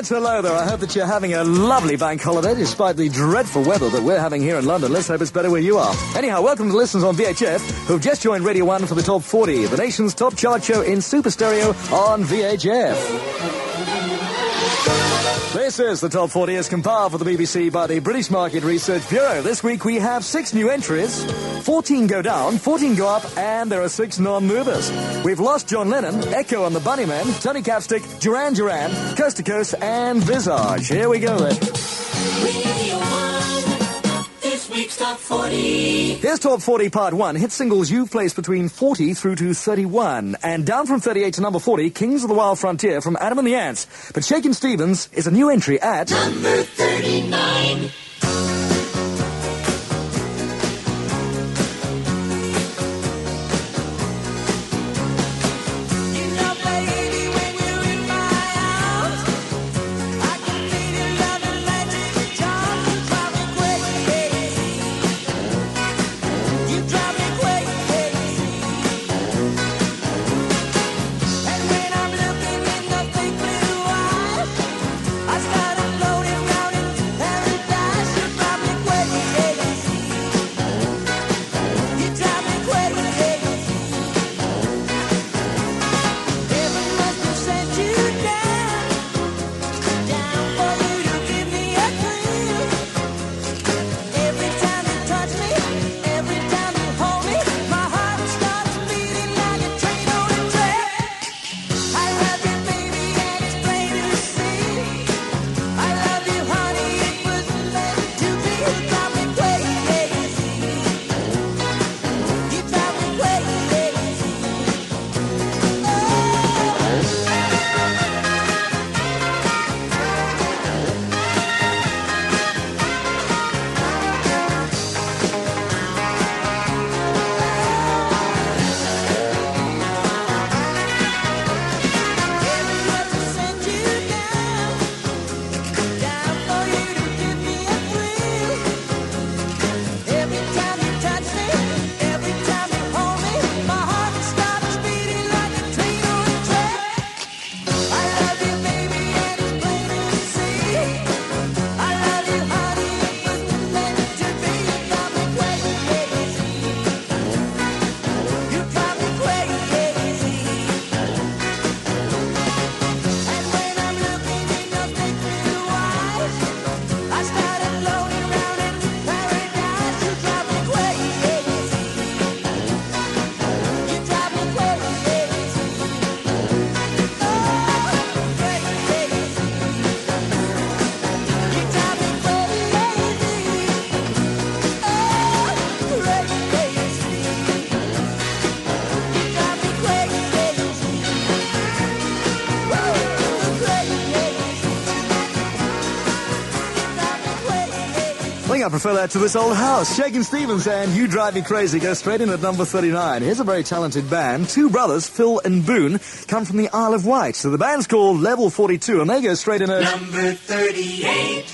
hello there. I hope that you're having a lovely bank holiday despite the dreadful weather that we're having here in London. Let's hope it's better where you are. Anyhow, welcome to the listeners on VHF who've just joined Radio 1 for the Top 40, the nation's top chart show in super stereo on VHF. This is the Top 40 as compiled for the BBC by the British Market Research Bureau. This week we have 6 new entries, 14 go down, 14 go up, and there are 6 non-movers. We've lost John Lennon, Echo and the Bunnymen, Tony Capstick, Duran Duran, Coast to Coast, and Visage. Here we go then. Radio 1, this week's Top 40. Here's Top 40 Part 1, hit singles you've placed between 40 through to 31. And down from 38 to number 40, Kings of the Wild Frontier from Adam and the Ants. But Shakin' Stevens is a new entry at... number 39. I prefer that to this old house. Shakin' Stevens and You Drive Me Crazy go straight in at number 39. Here's a very talented band. 2 brothers, Phil and Boone, come from the Isle of Wight. So the band's called Level 42, and they go straight in at... number 38.